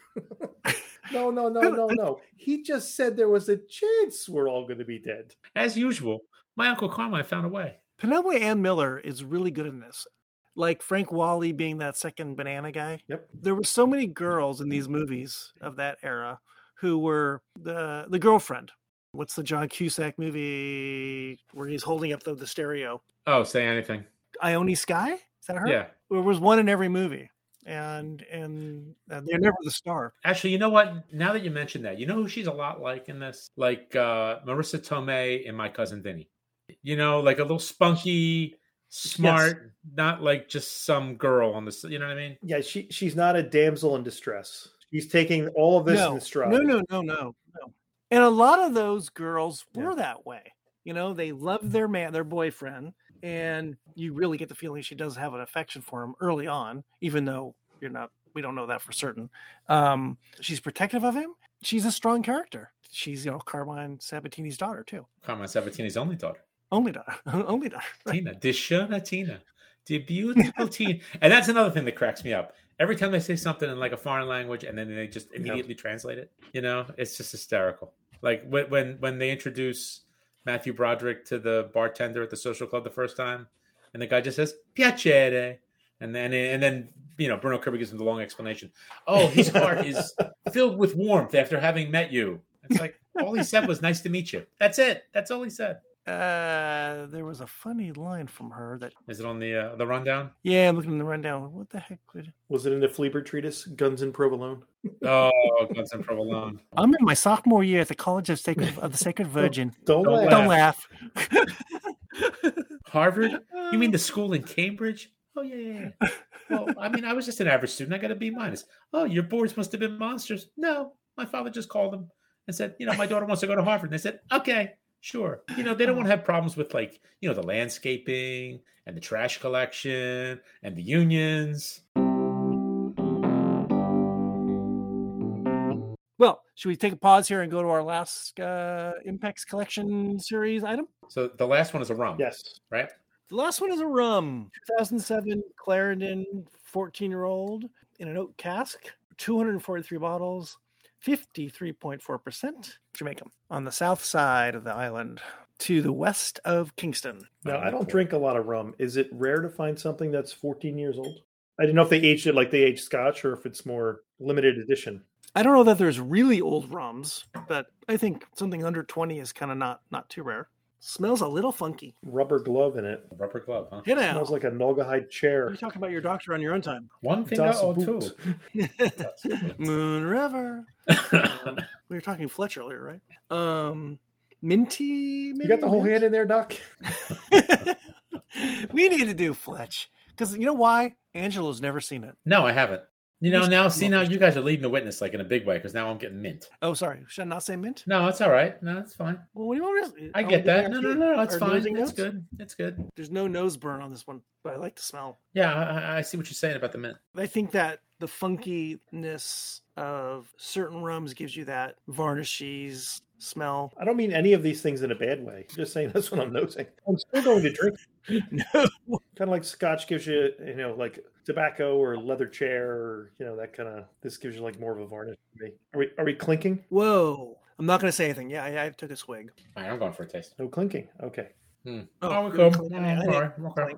S3: No. He just said there was a chance we're all going to be dead.
S2: As usual, my Uncle Carmine found a way.
S1: Penelope Ann Miller is really good in this. Like Frank Wally being that second banana guy.
S3: Yep.
S1: There were so many girls in these movies of that era who were the girlfriend. What's the John Cusack movie where he's holding up the stereo?
S2: Oh, Say Anything.
S1: Ione Skye? Is that her?
S2: Yeah.
S1: There was one in every movie. And they're never the star.
S2: Actually, you know what? Now that you mentioned that, you know who she's a lot like in this? Like Marissa Tomei in My Cousin Vinny. Like a little spunky, smart, not like just some girl on the, you know what I mean?
S3: Yeah, she's not a damsel in distress. She's taking all of this in stride.
S1: No. And a lot of those girls were that way. They loved their boyfriend, and you really get the feeling she does have an affection for him early on, even though we don't know that for certain. She's protective of him. She's a strong character. She's, Carmine Sabatini's daughter too.
S2: Carmine Sabatini's only daughter.
S1: Only daughter.
S2: Tina, Dishona Tina, the beautiful Tina. And that's another thing that cracks me up. Every time they say something in like a foreign language and then they just immediately translate it, it's just hysterical. Like when they introduce Matthew Broderick to the bartender at the social club the first time, and the guy just says piacere, and then Bruno Kirby gives him the long explanation. Oh, his heart is filled with warmth after having met you. It's like all he said was nice to meet you. That's it. That's all he said.
S1: There was a funny line from her that
S2: is it on the rundown?
S1: Yeah, I'm looking in the rundown. What the heck
S3: was it in the Fleabag treatise, Guns and Provolone?
S2: Oh, Guns and Provolone.
S1: I'm in my sophomore year at the College of the Sacred Virgin.
S3: Don't
S1: laugh.
S2: Harvard? You mean the school in Cambridge? Oh yeah. Well, I mean, I was just an average student. I got a B-. Oh, your boards must have been monsters. No, my father just called them and said, my daughter wants to go to Harvard. And they said, okay. Sure. They don't want to have problems with the landscaping and the trash collection and the unions.
S1: Well, should we take a pause here and go to our last Impex Collection series item?
S2: So the last one is a rum.
S3: Yes.
S2: Right?
S1: The last one is a rum. 2007 Clarendon 14-year-old in an oak cask. 243 bottles. 53.4% Jamaican on the south side of the island to the west of Kingston.
S3: Now, I don't drink a lot of rum. Is it rare to find something that's 14 years old? I didn't know if they aged it like they aged Scotch or if it's more limited edition.
S1: I don't know that there's really old rums, but I think something under 20 is kind of not too rare. Smells a little funky.
S3: Rubber glove in it.
S2: Rubber glove, huh?
S1: Get out.
S3: Smells like a Naugahyde chair.
S1: You're talking about your doctor on your own time.
S2: One thing or two.
S1: Moon River. We were talking Fletch earlier, right? Minty.
S3: Maybe? You got the whole hand in there, Doc?
S1: We need to do Fletch. Because you know why? Angelo's never seen it.
S2: No, I haven't. Now you guys are leading the witness like in a big way because now I'm getting mint.
S1: Oh, sorry. Should I not say mint?
S2: No, it's all right. No, it's fine.
S1: Well, what do you want to?
S2: I get that. No, it's fine. It's good. It's good.
S1: There's no nose burn on this one, but I like the smell.
S2: Yeah, I see what you're saying about the mint.
S1: I think that the funkiness of certain rums gives you that varnishy smell.
S3: I don't mean any of these things in a bad way. I'm just saying that's what I'm noticing. I'm still going to drink.
S1: No.
S3: Kind of like Scotch gives you, like tobacco or leather chair or, that kind of, this gives you like more of a varnish to me. Are we clinking?
S1: Whoa. I'm not going to say anything. Yeah, I took a swig.
S2: All right, I'm going for a taste.
S3: No clinking. Okay.
S2: Oh, we go. Okay.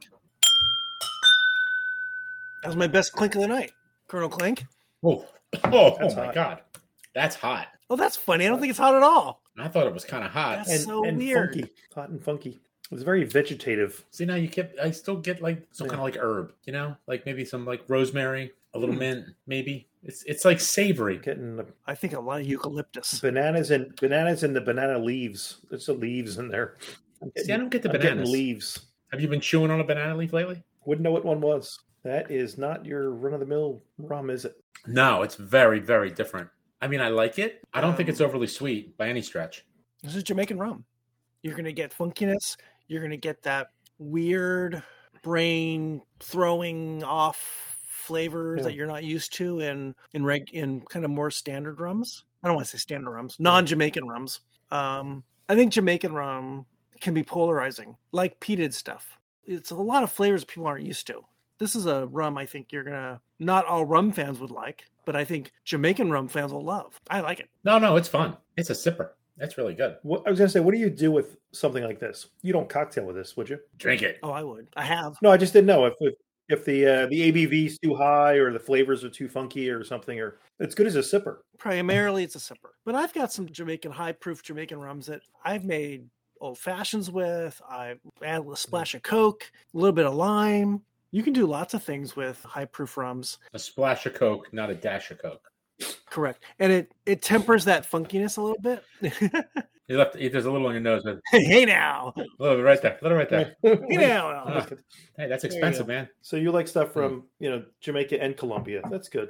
S1: That was my best clink of the night. Colonel Clink.
S2: Oh my God. That's hot.
S1: Oh, that's funny. I don't think it's hot at all.
S2: I thought it was kind of hot.
S1: That's so weird.
S3: Funky. Hot and funky. It's very vegetative.
S2: See, now I still get like some kind of like herb, like maybe some like rosemary, a little mint, maybe. It's like savory.
S3: Getting the
S1: I think a lot of eucalyptus.
S3: bananas and the banana leaves. There's the leaves in there.
S2: See, I don't get the
S3: I'm getting
S2: bananas.
S3: leaves.
S2: Have you been chewing on a banana leaf lately?
S3: Wouldn't know what one was. That is not your run-of-the-mill rum, is it?
S2: No, it's very, very different. I mean, I like it. I don't think it's overly sweet by any stretch.
S1: This is Jamaican rum. You're going to get funkiness. You're going to get that weird brain throwing off flavors that you're not used to in kind of more standard rums. I don't want to say standard rums, non-Jamaican rums. I think Jamaican rum can be polarizing, like peated stuff. It's a lot of flavors people aren't used to. This is a rum I think not all rum fans would like, but I think Jamaican rum fans will love. I like it.
S2: No, it's fun. It's a sipper. That's really good.
S3: I was going to say, what do you do with something like this? You don't cocktail with this, would you?
S2: Drink it.
S1: Oh, I would. I have.
S3: No, I just didn't know if the ABV is too high or the flavors are too funky or something, or it's good as a sipper.
S1: Primarily, it's a sipper. But I've got some high-proof Jamaican rums that I've made old fashions with. I add a splash of Coke, a little bit of lime. You can do lots of things with high-proof rums.
S2: A splash of Coke, not a dash of Coke.
S1: Correct. And it tempers that funkiness a little bit.
S2: There's a little on your nose. But
S1: Hey now.
S2: a little right there.
S1: Hey now.
S2: Hey, that's expensive, man.
S3: So you like stuff from, Jamaica and Colombia. That's good.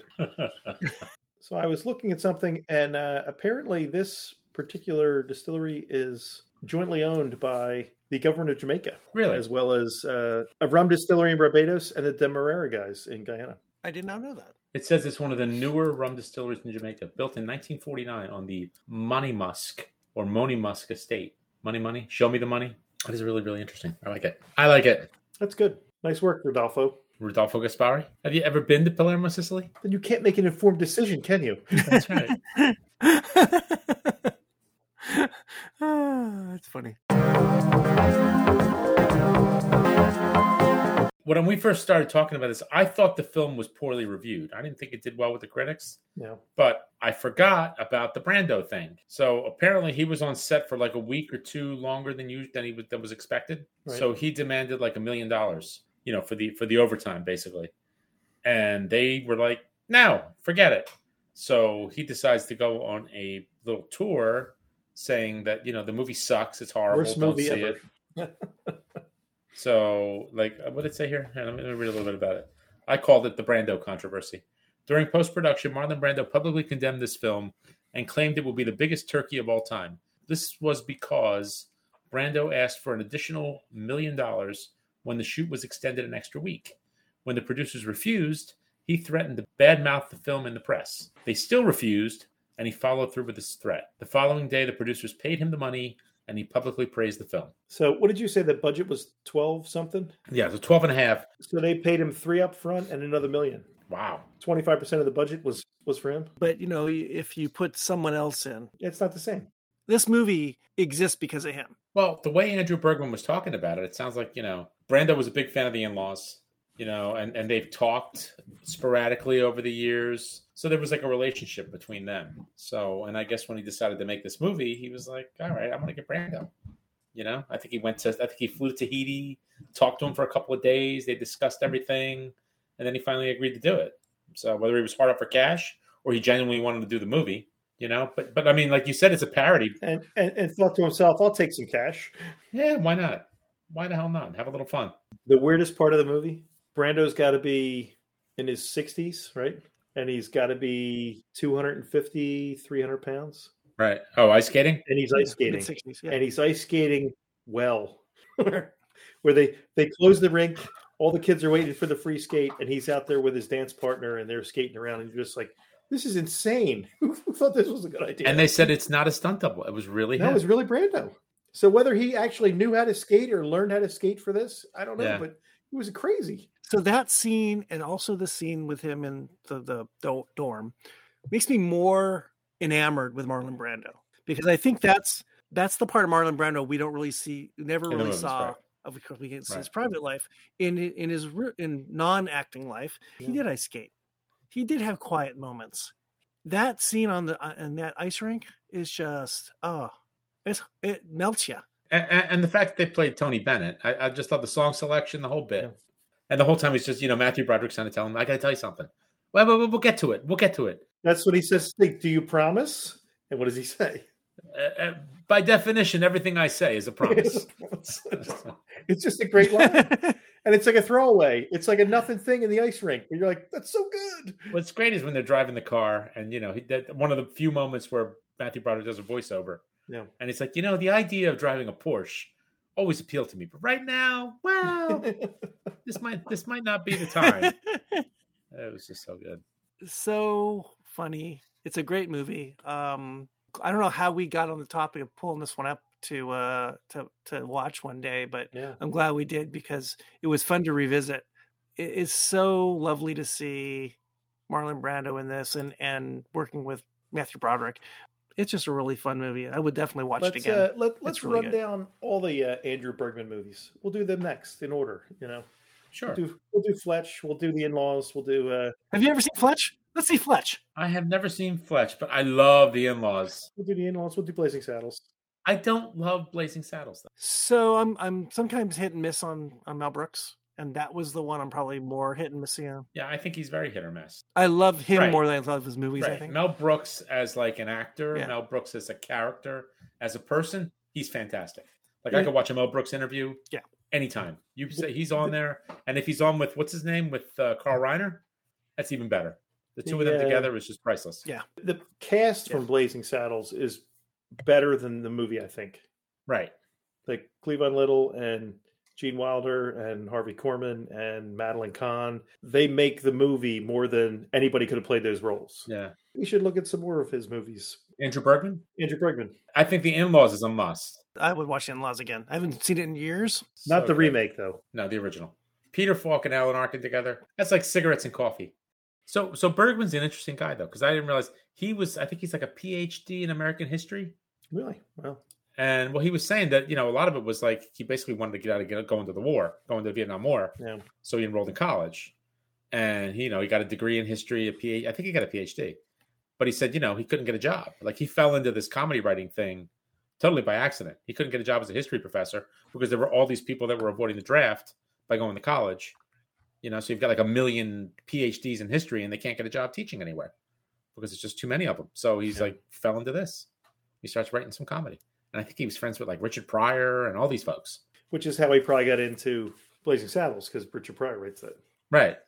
S3: So I was looking at something, and apparently this particular distillery is jointly owned by the government of Jamaica.
S2: Really?
S3: As well as a rum distillery in Barbados and the Demerara guys in Guyana.
S1: I did not know that.
S2: It says it's one of the newer rum distilleries in Jamaica, built in 1949 on the Monimusk estate. Money, show me the money. That is really, really interesting. I like it.
S3: That's good. Nice work, Rodolfo.
S2: Rodolfo Gaspari. Have you ever been to Palermo, Sicily?
S3: Then you can't make an informed decision, can you?
S2: That's right.
S1: That's funny.
S2: When we first started talking about this, I thought the film was poorly reviewed. I didn't think it did well with the critics.
S3: No.
S2: But I forgot about the Brando thing. So apparently he was on set for like a week or two longer than was expected.
S3: Right.
S2: So he demanded like $1 million, for the overtime basically. And they were like, "No, forget it." So he decides to go on a little tour saying that, the movie sucks, it's horrible,
S3: Worst
S2: don't
S3: movie
S2: see
S3: ever.
S2: it. So, what did it say here? Let me read a little bit about it. I called it the Brando controversy. During post-production, Marlon Brando publicly condemned this film and claimed it will be the biggest turkey of all time. This was because Brando asked for an additional $1 million when the shoot was extended an extra week. When the producers refused, he threatened to badmouth the film in the press. They still refused, and he followed through with his threat. The following day, the producers paid him the money, and he publicly praised the film.
S3: So what did you say the budget was? 12 something?
S2: Yeah, so 12 and a half.
S3: So they paid him 3 up front and another $1 million.
S2: Wow.
S3: 25% of the budget was for him.
S1: But if you put someone else in,
S3: It's not the same.
S1: this movie exists because of him.
S2: Well, the way Andrew Bergman was talking about it, it sounds like, Brando was a big fan of the in-laws, and they've talked sporadically over the years. So there was like a relationship between them. So, and I guess when he decided to make this movie, he was like, all right, I'm going to get Brando. I think he flew to Tahiti, talked to him for a couple of days. They discussed everything. And then he finally agreed to do it. So whether he was hard up for cash or he genuinely wanted to do the movie, but I mean, like you said, it's a parody.
S3: And thought to himself, I'll take some cash.
S2: Yeah, why not? Why the hell not? Have a little fun.
S3: The weirdest part of the movie, Brando's got to be in his 60s, right? And he's got to be 250, 300 pounds.
S2: Right. Oh, ice skating?
S3: And he's ice skating.
S1: Mid-60s, yeah.
S3: And he's ice skating well. Where they close the rink, all the kids are waiting for the free skate, and he's out there with his dance partner, and they're skating around, and you're just like, this is insane. Who thought this was a good idea?
S2: And they said it's not a stunt double. It was really him.
S3: No, it was really Brando. So whether he actually knew how to skate or learned how to skate for this, I don't know,
S2: Yeah.
S3: but it was crazy.
S1: So that scene, and also the scene with him in the dorm, makes me more enamored with Marlon Brando, because I think that's the part of Marlon Brando we don't really see, never really saw. Because we can see his private life. In his non-acting life, he did ice skate. He did have quiet moments. That scene in that ice rink is just it melts you.
S2: And the fact that they played Tony Bennett, I just thought the song selection, the whole bit.
S3: Yeah.
S2: And the whole time it's just, Matthew Broderick's trying to tell him, I got to tell you something. Well, we'll get to it. We'll get to it.
S3: That's what he says. Do you promise? And what does he say?
S2: By definition, everything I say is a promise.
S3: It's just a great line. And it's like a throwaway. It's like a nothing thing in the ice rink. And you're like, that's so good.
S2: What's great is when they're driving the car and, one of the few moments where Matthew Broderick does a voiceover.
S3: Yeah.
S2: And it's like, the idea of driving a Porsche always appealed to me. But right now, well, this might not be the time. It was just so good.
S1: So funny. It's a great movie. I don't know how we got on the topic of pulling this one up to watch one day, but
S3: Yeah.
S1: I'm glad we did because it was fun to revisit. It is so lovely to see Marlon Brando in this and working with Matthew Broderick. It's just a really fun movie. I would definitely watch it again.
S3: Let's
S1: really
S3: run
S1: good.
S3: down all the Andrew Bergman movies. We'll do them next in order.
S2: Sure.
S3: We'll do Fletch. We'll do The In-Laws. We'll do.
S1: Have you ever seen Fletch? Let's see Fletch.
S2: I have never seen Fletch, but I love The In-Laws.
S3: We'll do The In-Laws. We'll do Blazing Saddles.
S2: I don't love Blazing Saddles, though.
S1: So I'm sometimes hit and miss on Mel Brooks, and that was the one I'm probably more hit and missing on.
S2: Yeah, I think he's very hit or miss.
S1: I love him
S2: Right.
S1: more than I love his movies. I
S2: Right.
S1: think.
S2: Mel Brooks as like an actor,
S1: Yeah.
S2: Mel Brooks as a character, as a person, he's fantastic. Like
S3: Yeah.
S2: I could watch a Mel Brooks interview,
S1: Yeah.
S2: anytime. You say he's on there, and if he's on with what's his name with Carl Reiner, that's even better. The two of them
S3: Yeah.
S2: together is just priceless.
S1: Yeah.
S3: The cast from Blazing Saddles is better than the movie, I think.
S2: Right.
S3: Like Cleavon Little and Gene Wilder and Harvey Korman and Madeline Kahn, they make the movie more than anybody could have played those roles.
S2: Yeah.
S3: We should look at some more of his movies.
S2: Andrew Bergman.
S3: Andrew Bergman,
S2: I think The In-Laws is a must.
S1: I would watch The In-Laws again. I haven't seen it in years.
S3: not
S2: So
S3: the
S2: good.
S3: remake though.
S2: No, the original. Peter Falk and Alan Arkin together. That's like cigarettes and coffee. So Bergman's an interesting guy though, because I didn't realize I think he's like a PhD in American history.
S3: Really? Well,
S2: And he was saying that, a lot of it was like he basically wanted to get out of going to the war, going to the Vietnam War.
S3: yeah.
S2: So he enrolled in college. And, he got a degree in history, I think he got a PhD. But he said, he couldn't get a job. Like he fell into this comedy writing thing totally by accident. He couldn't get a job as a history professor because there were all these people that were avoiding the draft by going to college. So you've got like 1 million PhDs in history and they can't get a job teaching anywhere because it's just too many of them. So he's like fell into this. He starts writing some comedy. And I think he was friends with like Richard Pryor and all these folks.
S3: Which is how he probably got into Blazing Saddles because Richard Pryor writes that.
S2: Right.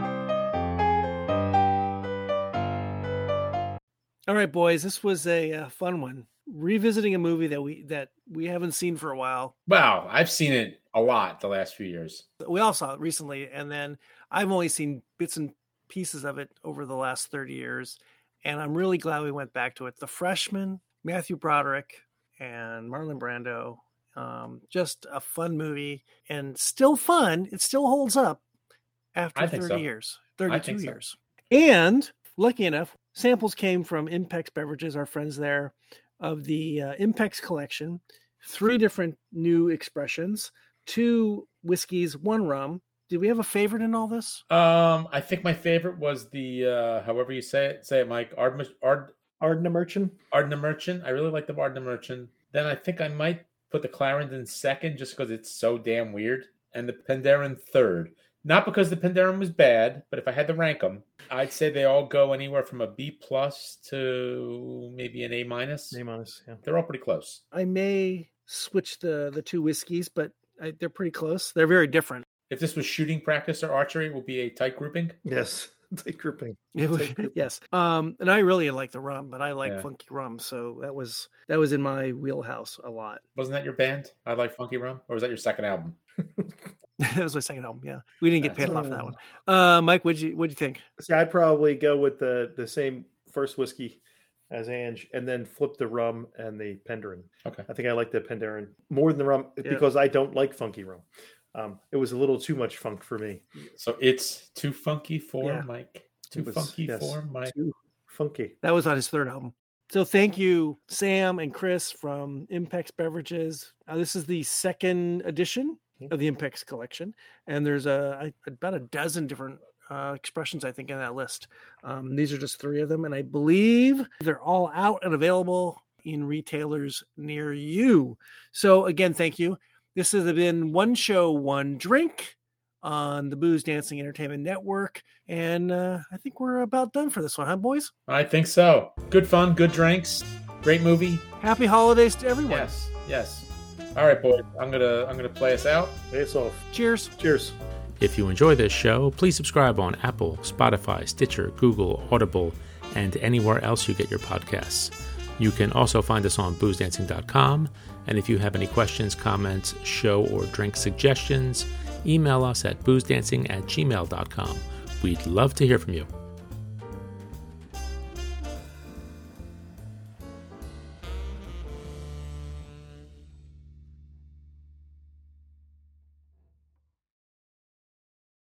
S1: All right, boys, this was a fun one. Revisiting a movie that we haven't seen for a while.
S2: Wow. I've seen it a lot the last few years.
S1: We all saw it recently, and then I've only seen bits and pieces of it over the last 30 years, and I'm really glad we went back to it. The Freshman, Matthew Broderick, and Marlon Brando. Just a fun movie, and still fun. It still holds up after
S2: I think
S1: 30
S2: so.
S1: years,
S2: I
S1: 32
S2: think so.
S1: years. And lucky enough, samples came from Impex Beverages, our friends there, of the Impex collection. 3 different new expressions, 2 whiskeys, 1 rum. Did we have a favorite in all this?
S2: I think my favorite was the however you say it, Mike.
S3: Ardna Merchant.
S2: Ardna Merchant. I really like the Ardna Merchant. Then I think I might put the Clarendon second just because it's so damn weird. And the Penderyn third. Not because the Penderyn was bad, but if I had to rank them, I'd say they all go anywhere from a B+ to maybe an A-.
S3: A-, yeah.
S2: They're all pretty close.
S1: I may switch the 2 whiskeys, but they're pretty close. They're very different.
S2: If this was shooting practice or archery, it would be a tight grouping.
S3: Yes. Tight grouping.
S1: Yes. And I really like the rum, but I like
S2: Yeah.
S1: funky rum. So that was in my wheelhouse a lot.
S2: Wasn't that your band? I Like Funky Rum? Or was that your second album?
S1: That was my second album. Yeah. We didn't get paid off that one. Mike, what'd you think?
S3: See, I'd probably go with the same first whiskey as Ange and then flip the rum and the Penderyn.
S2: Okay.
S3: I think I like the Penderyn more than the rum because I don't like funky rum. It was a little too much funk for me.
S2: So it's too funky for
S1: Yeah.
S2: Mike. Too
S3: It was-
S2: funky
S3: yes,
S2: for Mike.
S3: Too funky.
S1: That was on his 3rd album. So thank you, Sam and Chris from Impex Beverages. This is the 2nd edition of the Impex collection, and there's about a dozen different expressions, I think, in that list. These are just 3 of them, and I believe they're all out and available in retailers near you. So again, thank you. This has been One Show, One Drink on the Booze Dancing Entertainment Network. And I think we're about done for this one, huh, boys?
S2: I think so. Good fun, good drinks, great movie.
S1: Happy holidays to everyone.
S2: Yes, yes. All right, boys. I'm gonna play us out.
S3: Play us off.
S1: Cheers.
S3: Cheers.
S4: If you enjoy this show, please subscribe on Apple, Spotify, Stitcher, Google, Audible, and anywhere else you get your podcasts. You can also find us on boozdancing.com. And if you have any questions, comments, show or drink suggestions, email us at boozdancing@gmail.com. We'd love to hear from you.